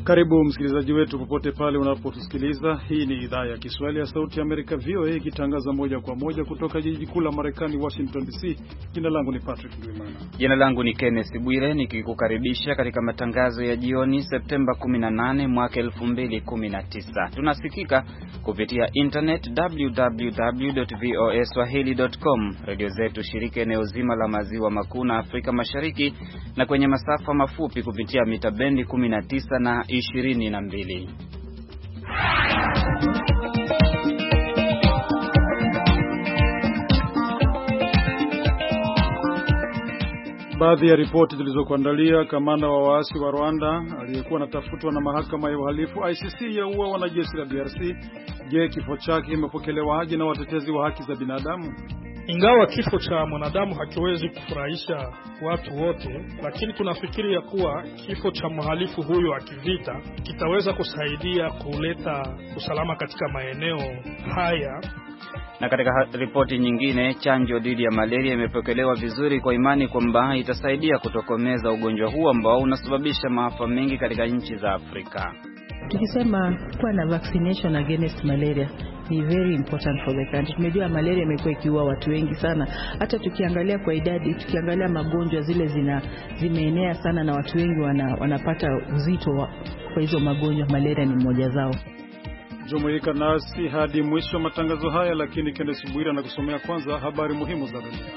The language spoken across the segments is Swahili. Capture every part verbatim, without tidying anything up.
Karibu msikilizaji wetu popote pale unapotusikiliza. Hii ni idhaa ya Kiswahili ya Sauti ya Amerika V O A ikitangaza moja kwa moja kutoka jiji kuu la Marekani Washington D C. Jina langu ni Patrick Ndwimana. Jina langu ni Kenneth Bwire nikikukaribisha katika matangazo ya jioni Septemba kumi na nane mwaka elfu mbili kumi na tisa. Tunasikika kupitia internet w w w dot v o a swahili dot com, radio zetu shirika eneo zima la maziwa makuu na Afrika Mashariki, na kwenye masafa mafupi kupitia mita bendi kumi na tisa na ishirini na mbili. Baadhi ya ripoti zilizokuandalia: kamanda wa waasi wa Rwanda aliyekuwa anatafutwa na mahakama ya uhalifu I C C yaua wanajeshi la D R C. Je, kifo chake kimepokelewa aje na watetezi wa haki za binadamu? Ingawa kifo cha mwanadamu hakiwezi kufurahisha watu wote, lakini tunafikiri ya kuwa kifo cha mhalifu huyo wa kivita kitaweza kusaidia kuleta usalama katika maeneo haya. Na katika ripoti nyingine, chanjo dhidi ya malaria imepokelewa vizuri kwa imani kwamba itasaidia kutokomeza ugonjwa huu ambao unasababisha maafa mengi katika nchi za Afrika. Tukisema kuwa na vaccination against malaria ni very important for the country. Tumejua malaria imekuwa ikiua watu wengi sana. Hata tukiangalia kwa idadi, tukiangalia magonjwa zile zina zimeenea sana na watu wengi wana, wanapata uzito wa, kwa hizo magonjwa. Malaria ni mmoja zao. Jumuika nasi hadi mwisho wa matangazo haya, lakini Kenneth Bwire anakusomea kwanza habari muhimu za dunia.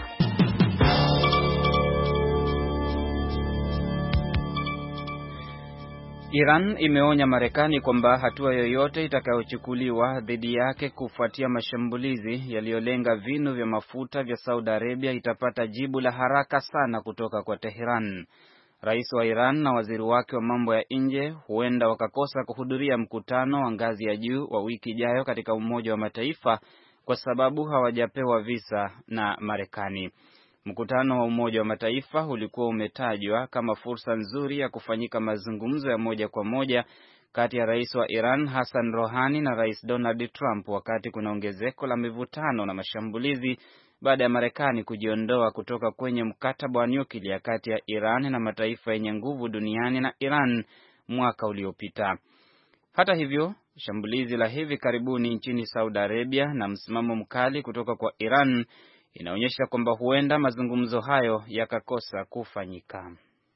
Iran imeonya Marekani kwamba hatua yoyote itakayochukuliwa dhidi yake kufuatia mashambulizi yaliyolenga vinu vya mafuta vya Saudi Arabia itapata jibu la haraka sana kutoka kwa Tehran. Rais wa Iran na waziri wake wa mambo ya nje huenda wakakosa kuhudhuria mkutano wa ngazi ya juu wa wiki ijayo katika Umoja wa Mataifa kwa sababu hawajapewa visa na Marekani. Mkutano wa Umoja wa Mataifa ulikuwa umetajwa kama fursa nzuri ya kufanyika mazungumzo ya moja kwa moja kati ya rais wa Iran Hassan Rouhani na rais Donald Trump, wakati kuna ongezeko la mivutano na mashambulizi baada ya Marekani kujiondoa kutoka kwenye mkataba wa nyuklia kati ya Iran na mataifa yenye nguvu duniani na Iran mwaka uliopita. Hata hivyo, shambulizi la hivi karibuni nchini Saudi Arabia na msimamo mkali kutoka kwa Iran inaonyesha kwamba huenda mazungumzo hayo yakakosa kufanyika.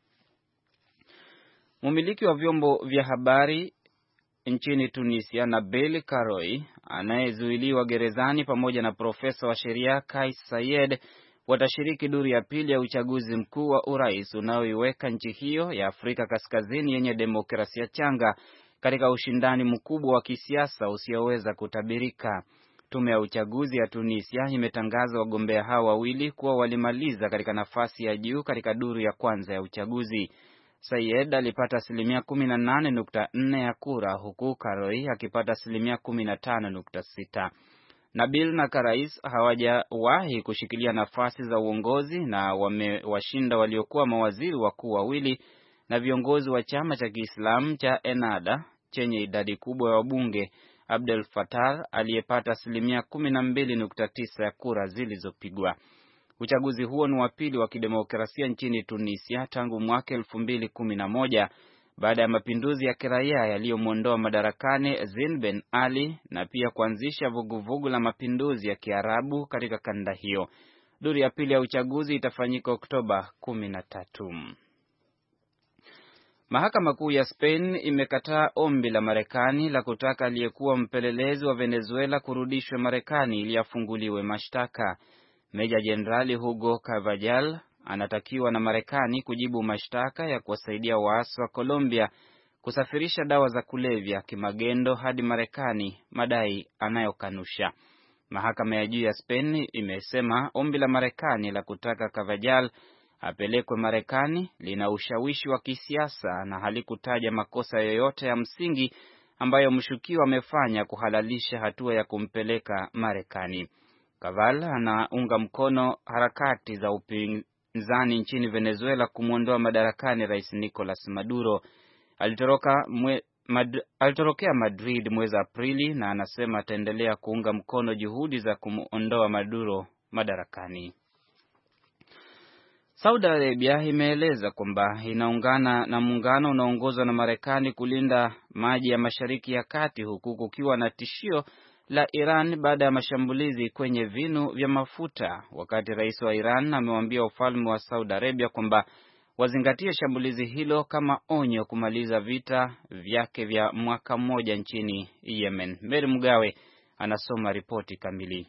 Mumiliki wa vyombo vya habari nchini Tunisia, Nabil Karoui, anayezuiliwa gerezani pamoja na profesa wa sheria Kais Saied, watashiriki duru ya pili ya uchaguzi mkuu wa urais unaoiweka nchi hiyo ya Afrika Kaskazini yenye demokrasia changa katika ushindani mkubwa wa kisiasa usioweza kutabirika. Tume ya uchaguzi ya Tunisia imetangaza wagombea hao wawili kuwa walimaliza katika nafasi ya juu katika duru ya kwanza ya uchaguzi. Sayed alipata asilimia kumi na nane nukta nne ya kura huku Karoui akipata asilimia kumi na tano nukta sita. Nabil na Karais hawajawahi kushikilia nafasi za uongozi na wamewashinda waliokuwa mawaziri wakuu wawili na viongozi wa chama cha Kiislamu cha Ennahda chenye idadi kubwa ya wabunge, Abdel Fattah aliyepata asilimia kumi na mbili nukta tisa ya kura zilizopigwa. Uchaguzi huo ni wa pili wa kidemokrasia nchini Tunisia tangu mwaka elfu mbili kumi na moja baada ya mapinduzi ya kiraia yaliyomuondoa madarakani Zine Ben Ali na pia kuanzisha vuguvugu la mapinduzi ya Kiarabu katika kanda hiyo. Duru ya pili ya uchaguzi itafanyika Oktoba kumi na tatu. Mahakama Kuu ya Spain imekataa ombi la Marekani la kutaka aliyekuwa mpelelezi wa Venezuela kurudishwa Marekani ili afunguliwe mashtaka. Meja Jenerali Hugo Carvajal anatakiwa na Marekani kujibu mashtaka ya kuwasaidia waasi wa Colombia kusafirisha dawa za kulevya kimagendo hadi Marekani, madai anayokanusha. Mahakama ya juu ya Spain imesema ombi la Marekani la kutaka Carvajal apelekwe Marekani lina ushawishi wa kisiasa na halikutaja makosa yoyote ya msingi ambayo mshukiwa amefanya kuhalalisha hatua ya kumpeleka Marekani. Carvajal anaunga mkono harakati za upinzani nchini Venezuela kumwondoa madarakani Rais Nicolas Maduro. Alitoroka mwe, mad, alitorokea Madrid mwezi Aprili na anasema ataendelea kuunga mkono juhudi za kumuondoa Maduro madarakani. Saudi Arabia imeeleza kwamba inaungana na muungano unaoongozwa na Marekani kulinda maji ya Mashariki ya Kati, huku kukiwa na tishio la Iran baada ya mashambulizi kwenye vinu vya mafuta, wakati rais wa Iran amewaambia ufalme wa Saudi Arabia kwamba wazingatie shambulizi hilo kama onyo kumaliza vita vyake vya mwaka mmoja nchini Yemen. Mary Mgawe anasoma ripoti kamili.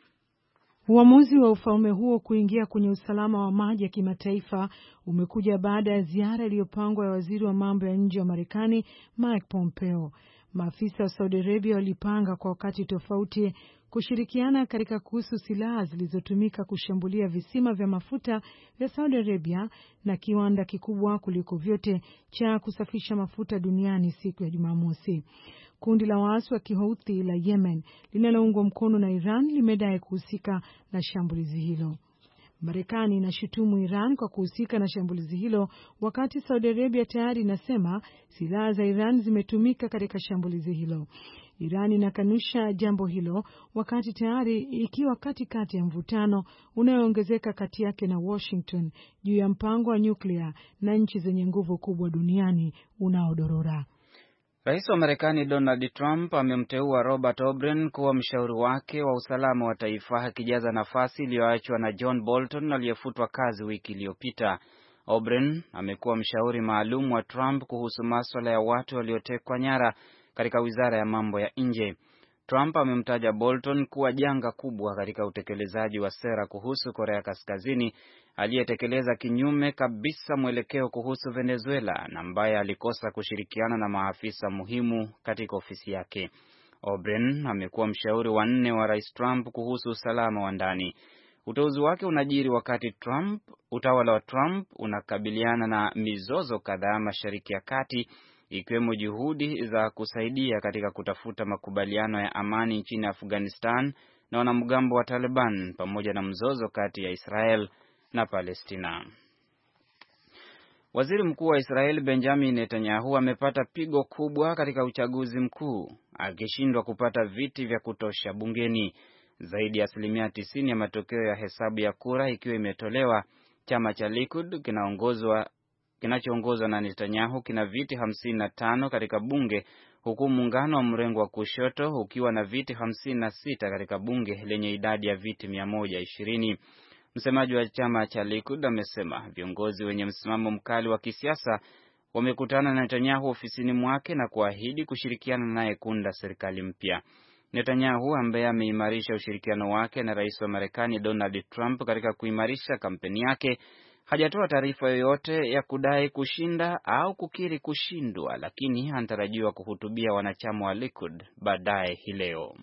Uamuzi wa ufalme huo kuingia kwenye usalama wa maji ya kimataifa umekuja baada ya ziara iliyopangwa ya waziri wa mambo ya nje wa Marekani Mike Pompeo. Maafisa wa Saudi Arabia walipanga kwa wakati tofauti kushirikiana katika kuhusu silaha zilizotumika kushambulia visima vya mafuta vya Saudi Arabia na kiwanda kikubwa kuliko vyote cha kusafisha mafuta duniani siku ya Jumamosi. Kundi la waasi wa Kihouthi la Yemen linaloungwa mkono na Iran limedai kuhusika na shambulizi hilo. Marekani inashutumu Iran kwa kuhusika na shambulizi hilo, wakati Saudi Arabia tayari inasema silaha za Iran zimetumika katika shambulizi hilo. Iran inakanusha jambo hilo, wakati tayari ikiwa katikati ya mvutano unaoongezeka kati yake na Washington juu ya mpango wa nyuklia na nchi zenye nguvu kubwa duniani unaodorora. Rais wa Marekani Donald Trump amemteua Robert O'Brien kuwa mshauri wake wa usalama wa taifa, akijaza nafasi iliyoachwa na John Bolton aliyefutwa kazi wiki iliyopita. O'Brien amekuwa mshauri maalum wa Trump kuhusu masuala ya watu waliotekwa nyara katika wizara ya mambo ya nje. Trump amemtaja Bolton kuwa janga kubwa katika utekelezaji wa sera kuhusu Korea Kaskazini, aliyetekeleza kinyume kabisa mwelekeo kuhusu Venezuela na ambaye alikosa kushirikiana na maafisa muhimu katika ofisi yake. O'Brien amekuwa mshauri wa nne wa Rais Trump kuhusu usalama wa ndani. Uteuzi wake unajiri wakati Trump, utawala wa Trump unakabiliana na mizozo kadhaa Mashariki ya Kati, ikiwemo juhudi za kusaidia katika kutafuta makubaliano ya amani nchini Afghanistan na wanamgambo wa Taliban, pamoja na mzozo kati ya Israel na Palestina. Waziri Mkuu wa Israel Benjamin Netanyahu amepata pigo kubwa katika uchaguzi mkuu, akishindwa kupata viti vya kutosha bungeni. Zaidi ya asilimia tisini ya matokeo ya hesabu ya kura ikiwa imetolewa, chama cha Likud kinaongozwa kinachoongozwa na Netanyahu kina viti hamsini na tano katika bunge, huku muungano wa mrengo wa kushoto ukiwa na viti hamsini na sita katika bunge lenye idadi ya viti mia moja ishirini. Msemaji wa chama cha Likud amesema viongozi wenye msimamo mkali wa kisiasa wamekutana na Netanyahu ofisini mwake na kuahidi kushirikiana naye kuunda serikali mpya. Netanyahu, ambaye ameimarisha ushirikiano wake na rais wa Marekani Donald Trump katika kuimarisha kampeni yake, hajatoa taarifa yoyote ya kudai kushinda au kukiri kushindwa, lakini anatarajiwa kuhutubia wanachama wa Likud baadaye hii leo.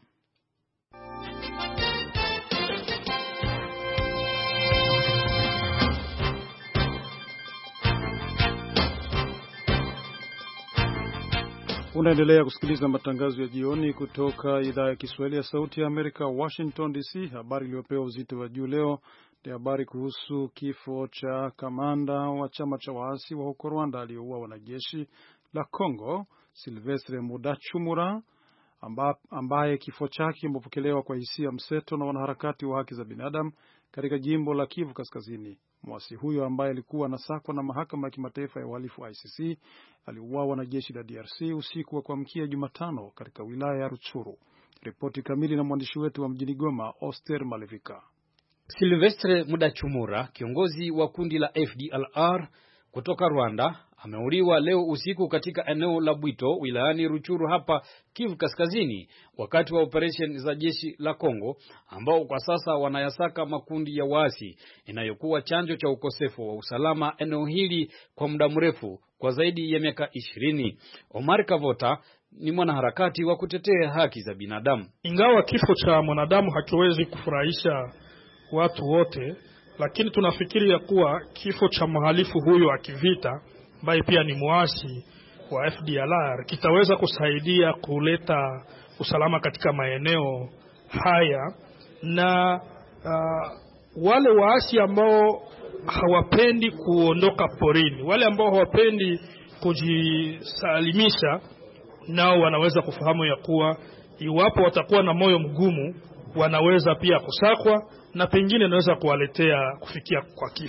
Unaendelea kusikiliza matangazo ya jioni kutoka idhaa ya Kiswahili ya Sauti ya Amerika, Washington D C. Habari iliyopewa uzito wa juu leo ni habari kuhusu kifo cha kamanda wa chama cha waasi wa huko Rwanda aliyeuawa wanajeshi la Kongo, Silvestre Mudachumura, amba, ambaye kifo chake kimepokelewa kwa hisia mseto na wanaharakati wa haki za binadamu katika jimbo la Kivu Kaskazini. Mwasi huyo ambaye alikuwa anasakwa na mahakama ya kimataifa ya uhalifu I C C aliuawa na jeshi la D R C usiku wa kuamkia Jumatano katika wilaya ya Rutshuru. Ripoti kamili na mwandishi wetu wa mjini Goma, Oster Malevika. Silvestre Mudachumura, kiongozi wa kundi la F D L R kutoka Rwanda, ameuliwa leo usiku katika eneo la Bwito wilayani Rutshuru hapa Kivu Kaskazini, wakati wa operation za jeshi la Kongo ambao kwa sasa wanayasaka makundi ya waasi, inayokuwa chanjo cha ukosefu wa usalama eneo hili kwa muda mrefu kwa zaidi ya miaka ishirini. Omar Kavota ni mwanaharakati wa kutetea haki za binadamu. Ingawa kifo cha mwanadamu hakiwezi kufurahisha watu wote, lakini tunafikiri ya kuwa kifo cha mhalifu huyo akivita, ambaye pia ni muasi wa F D L R, kitaweza kusaidia kuleta usalama katika maeneo haya, na uh, wale waasi ambao hawapendi kuondoka porini, wale ambao hawapendi kujisalimisha, nao wanaweza kufahamu ya kuwa iwapo watakuwa na moyo mgumu, wanaweza pia kusakwa na pengine naweza kuwaletea kufikia kwa kifo.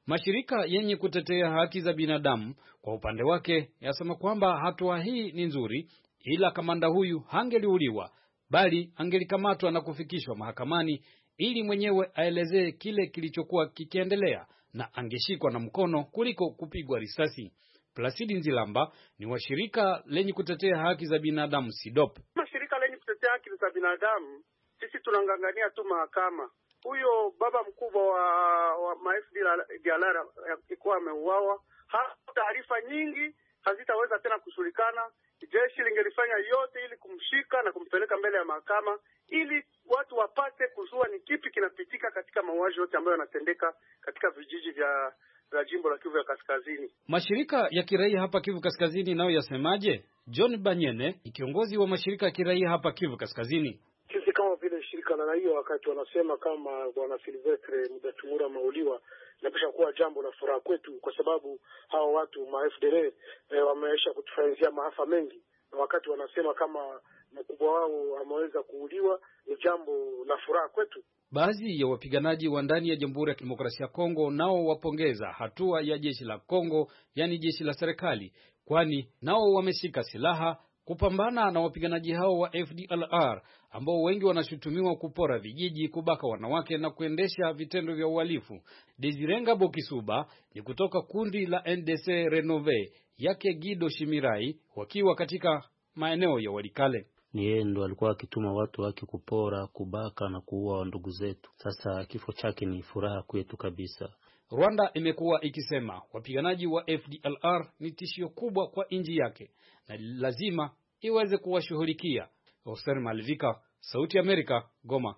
Mashirika yenye kutetea haki za binadamu kwa upande wake yasema kwamba hatua hii ni nzuri, ila kamanda huyu hangeliuliwa bali angelikamatwa na kufikishwa mahakamani ili mwenyewe aelezee kile kilichokuwa kikiendelea na angeshikwa na mkono kuliko kupigwa risasi. Placidi Nzilamba ni wa shirika lenye kutetea haki za binadamu SIDOP. Mashirika lenye kutetea haki za binadamu sisi tunangangania tu mahakama. Huyo baba mkubwa wa, wa Ma F D L R alikuwa ameuawa. Taarifa nyingi hazitaweza tena kushirikana. Jeshi lingelifanya yote ili kumshika na kumpeleka mbele ya mahakama ili watu wapate kujua ni kipi kinapitika katika mauaji yote ambayo yanatendeka katika vijiji vya la jimbo la Kivu ya Kaskazini. Mashirika ya kiraia hapa Kivu Kaskazini nao yasemaje? John Banyene ni kiongozi wa mashirika ya kiraia hapa Kivu Kaskazini. Sisi kama vile shirika la raia, wakati wanasema kama bwana Silvestre Mudachumura mauliwa, inapisha kuwa jambo la furaha kwetu, kwa sababu hao watu ma F D L R eh, wameisha kutufanyia maafa mengi, na wakati wanasema kama mkubwa wao ameweza kuuliwa ni jambo la furaha kwetu. Baadhi ya wapiganaji wa ndani ya Jamhuri ya Kidemokrasia ya Kongo nao wapongeza hatua ya jeshi la Kongo, yani jeshi la serikali, kwani nao wameshika silaha kupambana na wapiganaji hao wa F D L R ambao wengi wanashutumiwa kupora vijiji, kubaka wanawake na kuendesha vitendo vya uhalifu. Desirenga Bokisuba ni kutoka kundi la N D C Renove yake Gido Shimirai, wakiwa katika maeneo ya Walikale. Ni yeye ndo alikuwa akituma watu wake kupora, kubaka na kuua ndugu zetu. Sasa kifo chake ni furaha kwetu kabisa. Rwanda imekuwa ikisema wapiganaji wa F D L R ni tishio kubwa kwa nchi yake na lazima iweze kuwashughulikia. Oster Malvika, Sauti ya Amerika, Goma.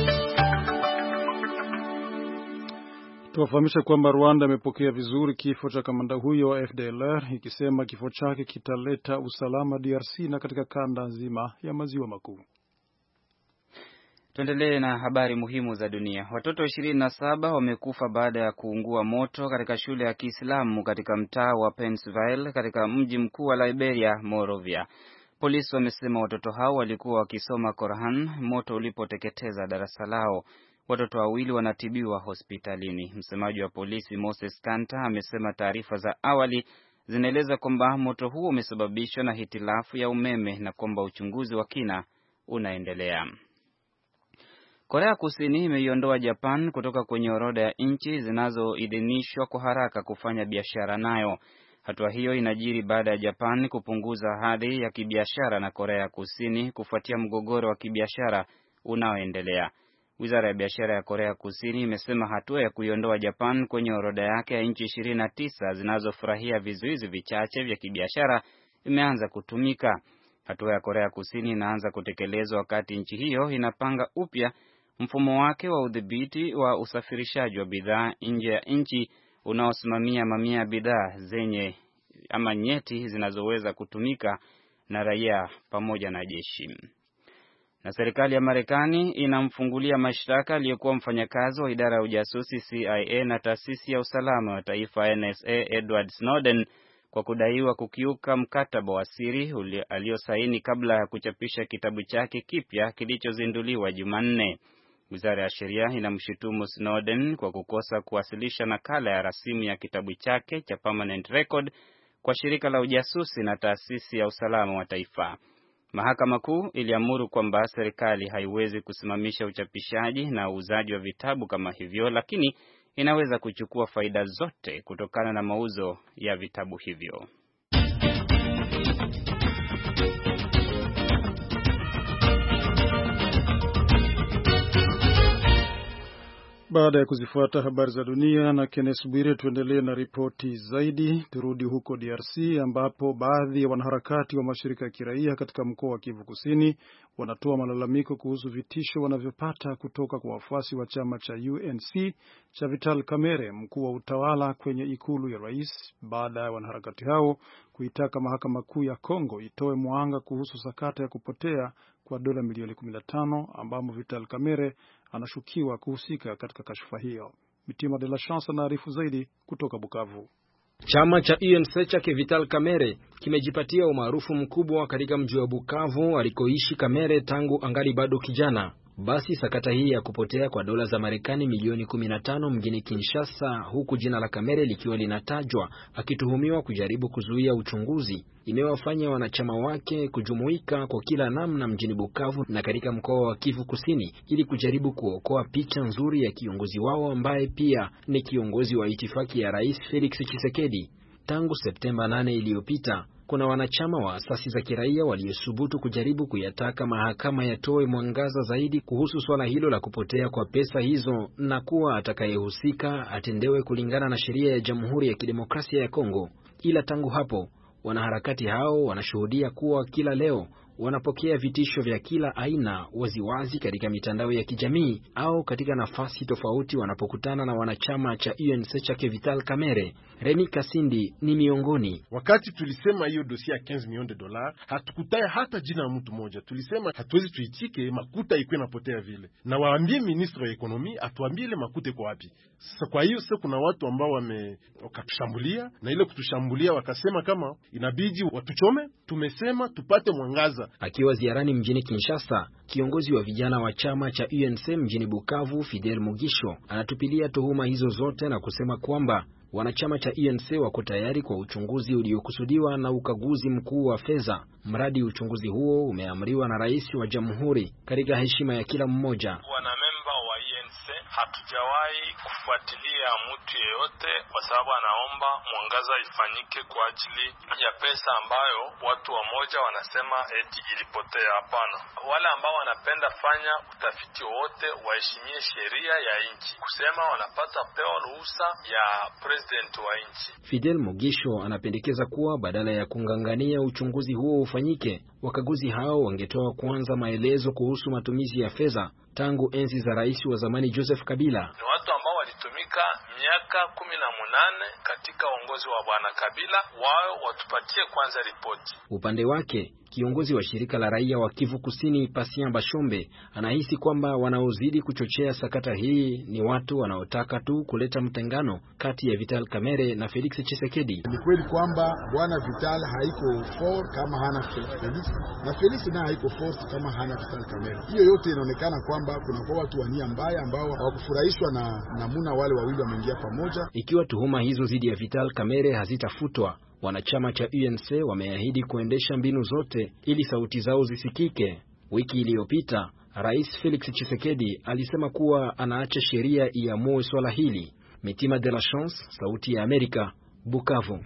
Tuwafahamisha kwamba Rwanda imepokea vizuri kifo cha kamanda huyo wa F D L R, ikisema kifo chake kitaleta usalama D R C na katika kanda nzima ya maziwa makuu. Tuendelee na habari muhimu za dunia. Watoto ishirini na saba wamekufa baada ya kuungua moto katika shule ya Kiislamu katika mtaa wa Pennsylvania katika mji mkuu wa Liberia, Monrovia. Polisi wamesema watoto hao walikuwa wakisoma Qur'an moto ulipoteketeza darasa lao. Watoto wawili wanatibiwa hospitalini. Msemaji wa polisi Moses Kanta amesema taarifa za awali zinaeleza kwamba moto huo umesababishwa na hitilafu ya umeme na kwamba uchunguzi wa kina unaendelea. Korea Kusini imeiondoa Japan kutoka kwenye orodha ya nchi zinazoidhinishwa kwa haraka kufanya biashara nayo. Hatua hiyo inajiri baada ya Japan kupunguza hadhi ya kibiashara na Korea Kusini kufuatia mgogoro wa kibiashara unaoendelea. Wizara ya biashara ya Korea Kusini imesema hatua ya kuiondoa Japan kwenye orodha yake ya nchi ishirini na tisa zinazofurahia vizuizi vichache vya kibiashara imeanza kutumika. Hatua ya Korea Kusini inaanza kutekelezwa wakati nchi hiyo inapanga upya mfumo wake wa udhibiti wa usafirishaji wa bidhaa nje ya nchi unaosimamia mamia ya bidhaa zenye ama nyeti zinazoweza kutumika na raia pamoja na jeshi. Na serikali ya Marekani inamfungulia mashtaka aliyekuwa mfanyakazi wa idara ya ujasusi C I A na taasisi ya usalama wa taifa N S A Edward Snowden kwa kudaiwa kukiuka mkataba wa siri aliosaini kabla ya kuchapisha kitabu chake kipya kilichozinduliwa Jumanne. Wizara ya Sheria inamshutumu Snowden kwa kukosa kuwasilisha nakala ya rasimu ya kitabu chake cha Permanent Record kwa shirika la ujasusi na taasisi ya usalama wa taifa. Mahakama Kuu iliamuru kwamba serikali haiwezi kusimamisha uchapishaji na uuzaji wa vitabu kama hivyo, lakini inaweza kuchukua faida zote kutokana na mauzo ya vitabu hivyo. Baada ya kuzifuata habari za dunia na Kenneth Bwire, tuendelee na ripoti zaidi. Turudi huko D R C ambapo baadhi ya wanaharakati wa mashirika ya kiraia katika mkoa wa Kivu Kusini wanatoa malalamiko kuhusu vitisho wanavyopata kutoka kwa wafuasi wa chama cha U N C cha Vital Kamerhe, mkuu wa utawala, kwenye ikulu ya rais, baada ya wanaharakati hao kuitaka mahakama kuu ya Kongo itoe mwanga kuhusu sakata ya kupotea kwa dola milioni kumi na tano ambamo Vital Kamerhe anashukiwa kuhusika katika kashfa hiyo. Mitima de la Chance anaarifu zaidi kutoka Bukavu. Chama cha U N C cha Vital Kamerhe kimejipatia umaarufu mkubwa katika mji wa Bukavu alikoishi Kamerhe tangu angali bado kijana. Basi sakata hii ya kupotea kwa dola za Marekani milioni kumi na tano mjini Kinshasa, huku jina la Kamere likiwa linatajwa, akituhumiwa kujaribu kuzuia uchunguzi, imewafanya wanachama wake kujumuika kwa kila namna mjini Bukavu na katika mkoa wa Kivu Kusini ili kujaribu kuokoa picha nzuri ya kiongozi wao ambaye pia ni kiongozi wa itifaki ya Rais Felix Tshisekedi. Tangu Septemba nane iliyopita, kuna wanachama wa asasi za kiraia waliosubutu kujaribu kuyataka mahakama yatoe mwangaza zaidi kuhusu swala hilo la kupotea kwa pesa hizo na kuwa atakayehusika atendewe kulingana na sheria ya Jamhuri ya Kidemokrasia ya Kongo. Ila tangu hapo, wanaharakati hao wanashuhudia kuwa kila leo wanapokea vitisho vya kila aina waziwazi katika mitandao ya kijamii au katika nafasi tofauti wanapokutana na wanachama cha U N C chake Vital Kamerhe. Remi Kasindi ni miongoni. Wakati tulisema hiyo dosia ya quinze millions de dollars, hatukutaye hata jina la mtu mmoja. Tulisema hatuwezi tuitike makuta ikuwe napotea vile. Na waambie ministre wa ekonomi atuambie ile makuta iko wapi. Sasa kwa hiyo sasa kuna watu ambao wame wakatushambulia na ile kutushambulia wakasema kama inabidi watuchome, tumesema tupate mwangaza. Akiwa ziarani mjini Kinshasa, kiongozi wa vijana wa chama cha U N C mjini Bukavu, Fidel Mugisho, anatupilia tuhuma hizo zote na kusema kwamba wanachama cha U N C wako tayari kwa uchunguzi uliokusudiwa na ukaguzi mkuu wa fedha. Mradi uchunguzi huo umeamriwa na rais wa jamhuri katika heshima ya kila mmoja. Wanamemba wa U N C hatujawahi kufuatilia mtu yeyote kwa sababu anaomba mwangaza ifanyike kwa ajili ya pesa ambayo watu wa moja wanasema eti ilipotea. Hapana. Wale ambao wanapenda fanya utafiti wote waheshimie sheria ya nchi. Kusema wanapata pewa ruhusa ya president wa nchi. Fidel Mugisho anapendekeza kuwa badala ya kungangania uchunguzi huo ufanyike, wakaguzi hao wangetoa kwanza maelezo kuhusu matumizi ya fedha tangu enzi za rais wa zamani Joseph Kabila. Ni watu ambao walitumika miaka kumi na munane katika uongozi wa bwana Kabila, wao watupatie kwanza ripoti. Upande wake, kiongozi wa shirika la raia wa Kivu Kusini Patient Bashombe anahisi kwamba wanaozidi kuchochea sakata hii ni watu wanaotaka tu kuleta mtengano kati ya Vital Kamerhe na Felix Tshisekedi. Ni kweli kwamba bwana Vital haiko for kama hana Felix na Felix na haiko for kama hana Vital Kamerhe. Hiyo yote inaonekana kwamba kuna kwa watu wa nia mbaya ambao hawakufurahishwa na namuna wale wawili wameingia pamoja. Ikiwa tuhuma hizo dhidi ya Vital Kamerhe hazitafutwa, wanachama cha U N C wameahidi kuendesha mbinu zote ili sauti zao zisikike. Wiki iliyopita, Rais Felix Tshisekedi alisema kuwa anaacha sheria iamue swala hili. Mitima de la Chance, Sauti ya Amerika, Bukavu.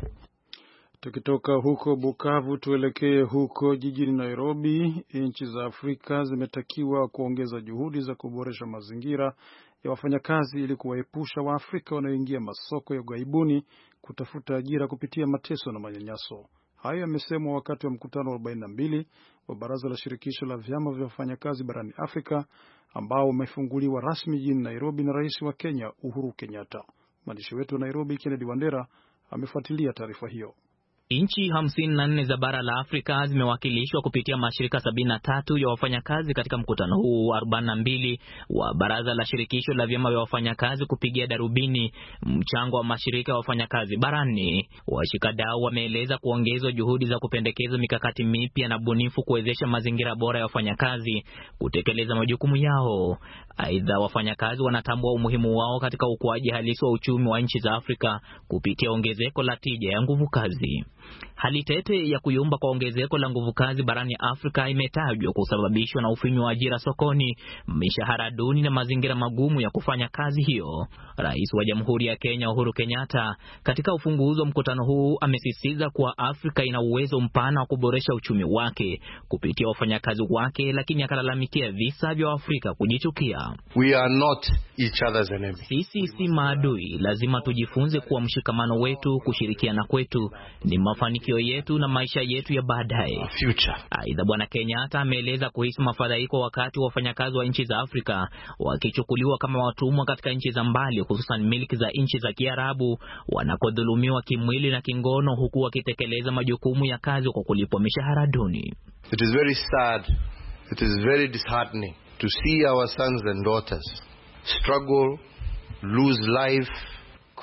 Tukitoka huko Bukavu tuelekee huko jijini Nairobi. Nchi za Afrika zimetakiwa kuongeza juhudi za kuboresha mazingira ya wafanyakazi ili kuwaepusha Waafrika wanaoingia masoko ya ughaibuni kutafuta ajira kupitia mateso na manyanyaso. Hayo yamesemwa wakati wa mkutano wa arobaini na mbili wa Baraza la Shirikisho la Vyama vya Wafanyakazi barani Afrika ambao umefunguliwa rasmi jijini Nairobi na Rais wa Kenya Uhuru Kenyatta. Mwandishi wetu wa Nairobi Kennedy Wandera amefuatilia taarifa hiyo. Inchi hamsini na nne za bara la Afrika zimewakilishwa kupitia mashirika sabini na tatu ya wafanyakazi katika mkutano huu wa arobaini na mbili wa Baraza la Shirikisho la Vyama vya Wafanyakazi kupigia darubini mchango wa mashirika ya wafanyakazi barani. Washikadau wameeleza kuongezwa juhudi za kupendekeza mikakati mipya na bunifu kuwezesha mazingira bora ya wafanyakazi kutekeleza majukumu yao. Aidha, wafanyakazi wanatambua umuhimu wao katika ukuaji halisi wa uchumi wa nchi za Afrika kupitia ongezeko la tija ya nguvu kazi. Hali tete ya kuyumba kwa ongezeko la nguvu kazi barani Afrika imetajwa kusababishwa na ufinyu wa ajira sokoni, mishahara duni na mazingira magumu ya kufanya kazi hiyo. Rais wa Jamhuri ya Kenya Uhuru Kenyatta katika ufunguzi wa mkutano huu amesisitiza kuwa Afrika ina uwezo mpana wa kuboresha uchumi wake kupitia wafanyakazi wake, lakini akalalamikia visa vya Afrika kujichukia. We are not each other's enemy. Sisi si maadui, lazima tujifunze kuwa mshikamano wetu, kushirikiana kwetu ni mafanikio yetu na maisha yetu ya baadaye. Aidha, Bwana Kenyatta ameeleza kuhisi mafadhaiko wakati wafanyakazi wa nchi za Afrika wakichukuliwa kama watumwa katika nchi za mbali, hususan miliki za nchi za Kiarabu, wanakodhulumiwa kimwili na kingono huku wakitekeleza majukumu ya kazi kwa kulipwa mishahara duni. It is very sad, it is very disheartening to see our sons and daughters struggle, lose life,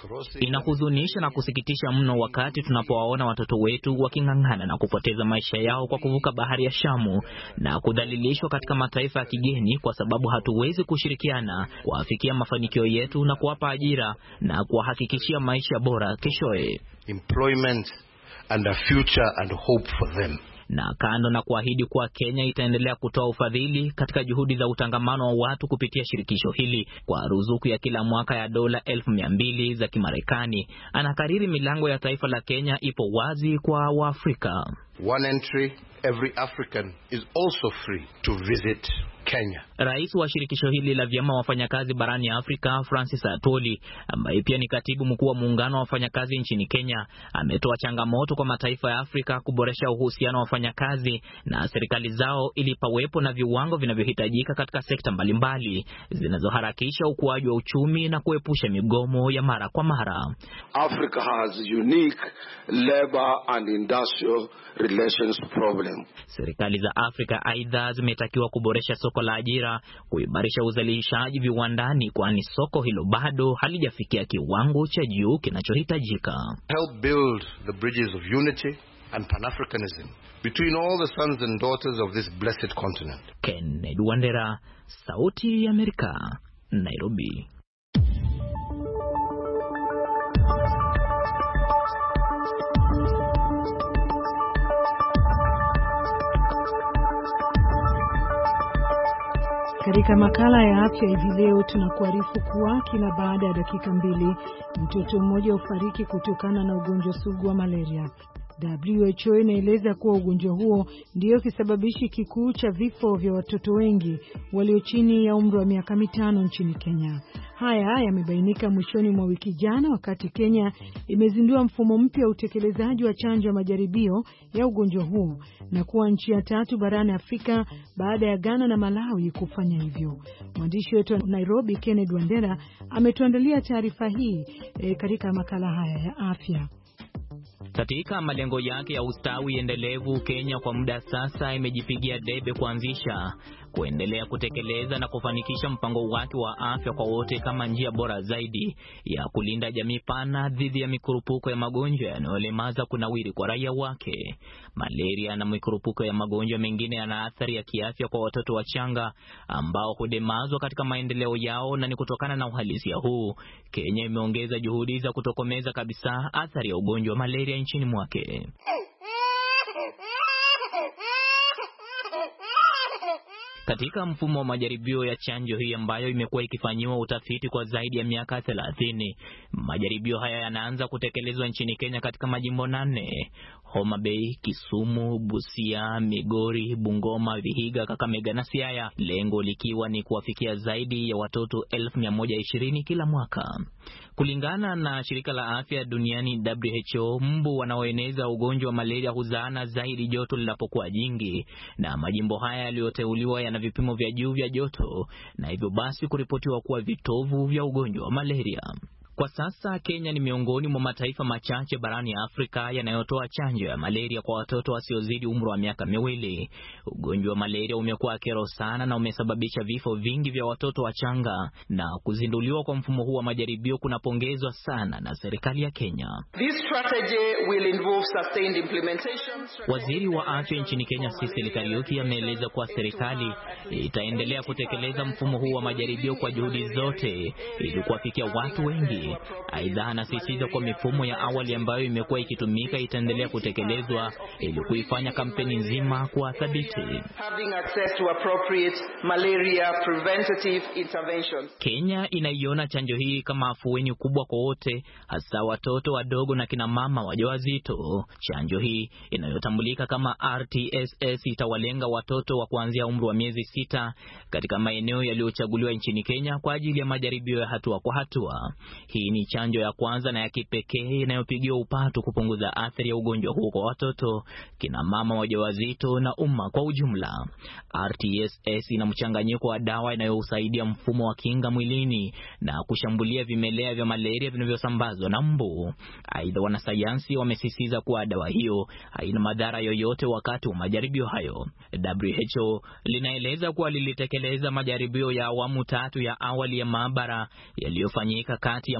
Inahuzunisha na kusikitisha mno wakati tunapowaona watoto wetu waking'ang'ana na kupoteza maisha yao kwa kuvuka bahari ya Shamu na kudhalilishwa katika mataifa ya kigeni kwa sababu hatuwezi kushirikiana kuafikia mafanikio yetu na kuwapa ajira na kuwahakikishia maisha bora keshoe. Employment and a future and hope for them. Na kando na kuahidi kuwa Kenya itaendelea kutoa ufadhili katika juhudi za utangamano wa watu kupitia shirikisho hili kwa ruzuku ya kila mwaka ya dola elfu mia mbili za Kimarekani, anakariri milango ya taifa la Kenya ipo wazi kwa Waafrika. One entry, every African is also free to visit Kenya. Rais wa shirikisho hili la vyama wafanyakazi barani Afrika, Francis Atwoli, ambaye pia ni katibu mkuu wa muungano wa wafanyakazi nchini Kenya, ametoa changamoto kwa mataifa ya Afrika kuboresha uhusiano wa wafanyakazi na serikali zao ili pawepo na viwango vinavyohitajika katika sekta mbalimbali zinazoharakisha ukuaji wa uchumi na kuepusha migomo ya mara kwa mara. Africa has unique labor and industrial relations problem. Serikali za Afrika aidha zimetakiwa kuboresha soko la ajira, kuimarisha uzalishaji viwandani kwani soko hilo bado halijafikia kiwango cha juu kinachohitajika. Help build the bridges of unity and Pan-Africanism between all the sons and daughters of this blessed continent. Kennedy Wandera, Sauti ya Amerika, Nairobi. Katika makala ya afya hivi leo tunakuarifu kuwa kila baada ya dakika mbili mtoto mmoja hufariki kutokana na ugonjwa sugu wa malaria. W H O inaeleza kuwa ugonjwa huo ndio kisababishi kikuu cha vifo vya watoto wengi walio chini ya umri wa miaka mitano nchini Kenya. Haya yamebainika mwishoni mwa wiki jana wakati Kenya imezindua mfumo mpya wa utekelezaji wa chanjo ya majaribio ya ugonjwa huo na kuwa nchi ya tatu barani Afrika baada ya Ghana na Malawi kufanya hivyo. Mwandishi wetu wa Nairobi Kennedy Wandera ametuandalia taarifa hii e, katika makala haya ya afya. Katika malengo yake ya ustawi endelevu, Kenya kwa muda sasa imejipigia debe kuanzisha, kuendelea kutekeleza na kufanikisha mpango wake wa afya kwa wote kama njia bora zaidi ya kulinda jamii pana dhidi ya mikurupuko ya magonjwa yanayolemaza kunawiri kwa raia wake. Malaria na mikurupuko ya magonjwa mengine yana athari ya kiafya kwa watoto wachanga ambao hudemazwa katika maendeleo yao, na ni kutokana na uhalisia huu Kenya imeongeza juhudi za kutokomeza kabisa athari ya ugonjwa wa malaria nchini mwake. Katika mfumo wa majaribio ya chanjo hii ambayo imekuwa ikifanyiwa utafiti kwa zaidi ya miaka thelathini, majaribio haya yanaanza kutekelezwa nchini Kenya katika majimbo nane: Homa Bay, Kisumu, Busia, Migori, Bungoma, Vihiga, Kakamega na Siaya, lengo likiwa ni kuwafikia zaidi ya watoto elfu mia moja ishirini kila mwaka. Kulingana na shirika la afya duniani W H O, mbu wanaoeneza ugonjwa wa malaria huzaana zaidi joto linapokuwa jingi, na majimbo haya yaliyoteuliwa yana vipimo vya juu vya joto na hivyo basi kuripotiwa kuwa vitovu vya ugonjwa wa malaria. Kwa sasa Kenya ni miongoni mwa mataifa machache barani Afrika yanayotoa chanjo ya malaria kwa watoto wasiozidi umri wa miaka miwili. Ugonjwa wa malaria umekuwa kero sana na umesababisha vifo vingi vya watoto wachanga, na kuzinduliwa kwa mfumo huu wa majaribio kunapongezwa sana na serikali ya Kenya. This strategy will involve sustained implementation. Waziri wa afya nchini Kenya Cecily Kariuki ameeleza kuwa serikali itaendelea kutekeleza mfumo huu wa majaribio kwa juhudi zote ili kuwafikia watu wengi. Aidha, anasisitiza kwa mifumo ya awali ambayo imekuwa ikitumika itaendelea kutekelezwa ili kuifanya kampeni nzima kuwa thabiti. Having access to appropriate malaria preventative interventions. Kenya inaiona chanjo hii kama afueni kubwa kwa wote, hasa watoto wadogo na kina mama wajawazito. Chanjo hii inayotambulika kama R T S S itawalenga watoto wa kuanzia umri wa miezi sita katika maeneo yaliyochaguliwa nchini Kenya kwa ajili ya majaribio ya hatua kwa hatua. Hii ni chanjo ya kwanza na ya kipekee inayopigiwa upatu kupunguza athari ya ugonjwa huo kwa watoto, kina mama wajawazito na umma kwa ujumla. R T S S ina mchanganyiko wa dawa inayosaidia mfumo wa kinga mwilini na kushambulia vimelea vya malaria vinavyosambazwa na mbu. Aidha, wanasayansi wamesisitiza kuwa dawa hiyo haina madhara yoyote wakati wa majaribio hayo. W H O linaeleza kuwa lilitekeleza majaribio ya awamu tatu ya awali ya maabara yaliyofanyika kati ya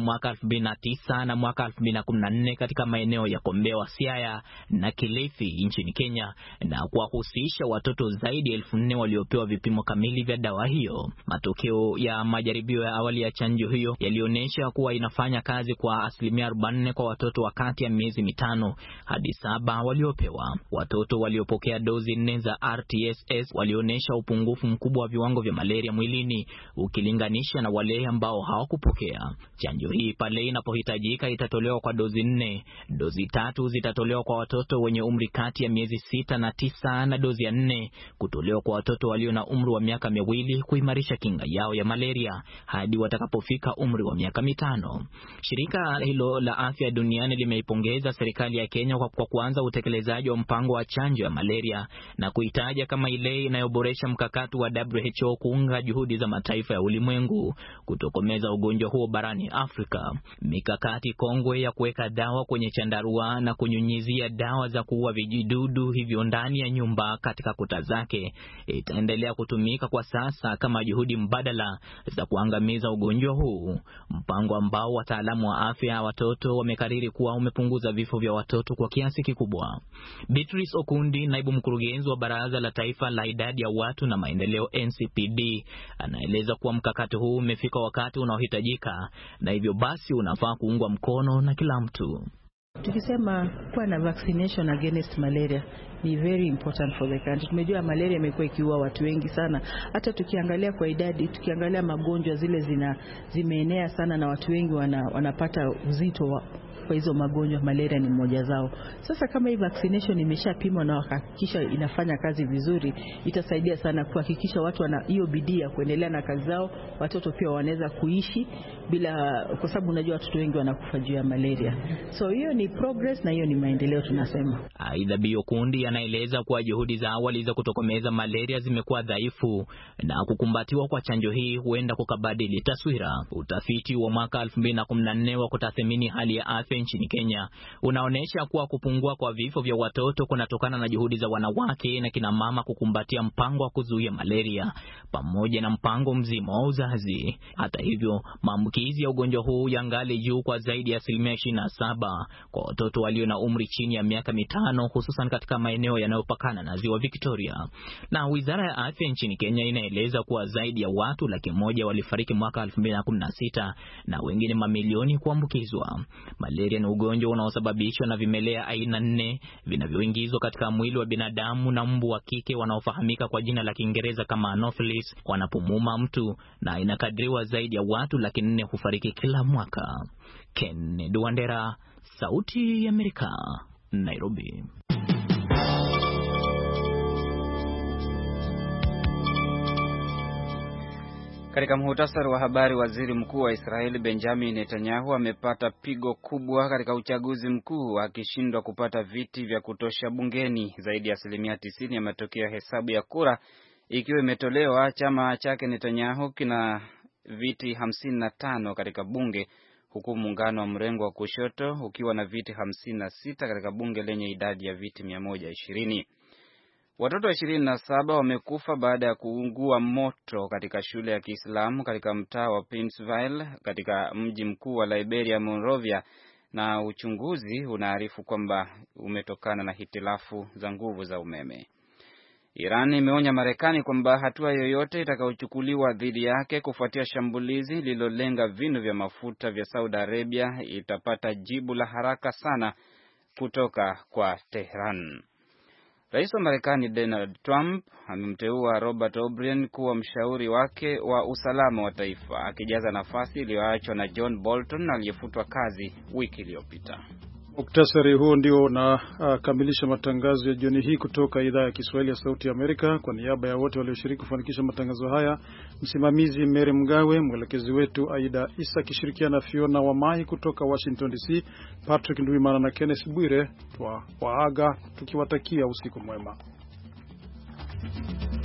mwaka elfu mbili na tisa na mwaka elfu mbili na kumi na nne katika maeneo ya Kombewa, Siaya na Kilifi nchini Kenya, na kuwahusisha watoto zaidi ya elfu nne waliopewa vipimo kamili vya dawa hiyo. Matokeo ya majaribio ya awali ya chanjo hiyo yalionyesha kuwa inafanya kazi kwa asilimia arobaini kwa watoto wakati ya miezi mitano hadi saba waliopewa. Watoto waliopokea dozi nne za R T S S walionyesha upungufu mkubwa wa viwango vya malaria mwilini ukilinganisha na wale ambao hawakupokea. Chanjo hii pale inapohitajika itatolewa kwa dozi nne. Dozi tatu zitatolewa kwa watoto wenye umri kati ya miezi sita na tisa na dozi ya nne kutolewa kwa watoto walio na umri wa miaka miwili kuimarisha kinga yao ya malaria hadi watakapofika umri wa miaka mitano. Shirika hilo la Afya Duniani limeipongeza serikali ya Kenya kwa, kwa kuanza utekelezaji wa mpango wa chanjo ya malaria na kuitaja kama ile inayoboresha mkakati wa W H O kuunga juhudi za mataifa ya ulimwengu kutokomeza ugonjwa huo barani Afrika. Mikakati kongwe ya kuweka dawa kwenye chandarua na kunyunyizia dawa za kuua vijidudu hivyo ndani ya nyumba katika kuta zake itaendelea kutumika kwa sasa kama juhudi mbadala za kuangamiza ugonjwa huu, mpango ambao wataalamu wa afya watoto wamekariri kuwa umepunguza vifo vya watoto kwa kiasi kikubwa. Beatrice Okundi, naibu mkurugenzi wa Baraza la Taifa la Idadi ya Watu na Maendeleo N C P D, anaeleza kuwa mkakati huu umefika wakati unaohitajika na hivyo basi unafaa kuungwa mkono na kila mtu. Tukisema kuwa na vaccination against malaria ni very important for the country. Tumejua malaria imekuwa ikiua watu wengi sana. Hata tukiangalia kwa idadi, tukiangalia magonjwa zile zina zimeenea sana na watu wengi wana, wanapata uzito wa kwa hizo magonjwa, malaria ni mmoja zao. Sasa kama hii vaccination imeshapimwa na hakikisha inafanya kazi vizuri, itasaidia sana kuhakikisha watu wana hiyo bidii ya kuendelea na kazi zao. Watoto pia wanaweza kuishi bila, kwa sababu unajua watoto wengi wanakufa juu ya malaria. So hiyo ni progress na hiyo ni maendeleo tunasema. Aidha, Bio Kundi anaeleza kuwa juhudi za awali za kutokomeza malaria zimekuwa dhaifu na kukumbatiwa kwa chanjo hii huenda kukabadili taswira. Utafiti wa mwaka elfu mbili na kumi na nne wa kutathmini hali ya afya nchini Kenya unaonesha kuwa kupungua kwa vifo vya watoto kunatokana na juhudi za wanawake na kina mama kukumbatia mpango wa kuzuia malaria pamoja na mpango mzima wa uzazi. Hata hivyo, maambukizi ya ugonjwa huu yangali juu kwa zaidi ya asilimia ishirini na saba kwa watoto walio na umri chini ya miaka mitano, hususan katika maeneo yanayopakana na Ziwa Victoria. Na Wizara ya Afya nchini Kenya inaeleza kuwa zaidi ya watu laki moja walifariki mwaka elfu mbili na kumi na sita na wengine mamilioni kuambukizwa. Malaria ni ugonjwa unaosababishwa na vimelea aina nne vinavyoingizwa katika mwili wa binadamu na mbu wa kike wanaofahamika kwa jina la Kiingereza kama Anopheles wanapomuma mtu, na inakadiriwa zaidi ya watu laki nne hufariki kila mwaka. Kennedy Wandera, Sauti ya Amerika, Nairobi. Katika muhtasari wa habari, waziri mkuu wa Israeli Benjamin Netanyahu amepata pigo kubwa katika uchaguzi mkuu akishindwa kupata viti vya kutosha bungeni. Zaidi ya asilimia tisini ya matokeo ya hesabu ya kura ikiwa imetolewa, chama chake Netanyahu kina viti hamsini na tano katika bunge, huku muungano wa mrengo wa kushoto ukiwa na viti hamsini na sita katika bunge lenye idadi ya viti mia moja ishirini. Watoto ishirini na saba wamekufa baada ya kuungua moto katika shule ya Kiislamu katika mtaa wa Princeville katika mji mkuu wa Liberia, Monrovia, na uchunguzi unaarifu kwamba umetokana na hitilafu za nguvu za umeme. Iran imeonya Marekani kwamba hatua yoyote itakayochukuliwa dhidi yake kufuatia shambulizi lililolenga vinu vya mafuta vya Saudi Arabia itapata jibu la haraka sana kutoka kwa Tehran. Rais wa Marekani Donald Trump amemteua Robert O'Brien kuwa mshauri wake wa usalama wa taifa, akijaza nafasi iliyoachwa na John Bolton aliyefutwa kazi wiki iliyopita. Muktasari huo ndio unakamilisha uh, matangazo ya jioni hii kutoka idhaa ya Kiswahili ya Sauti ya Amerika. Kwa niaba ya wote walioshiriki kufanikisha matangazo haya, msimamizi Mary Mgawe, mwelekezi wetu Aida Isa kishirikiana na Fiona Wamai kutoka Washington D C, Patrick Ndwimana na Kenneth Bwire, twa waaga tukiwatakia usiku mwema.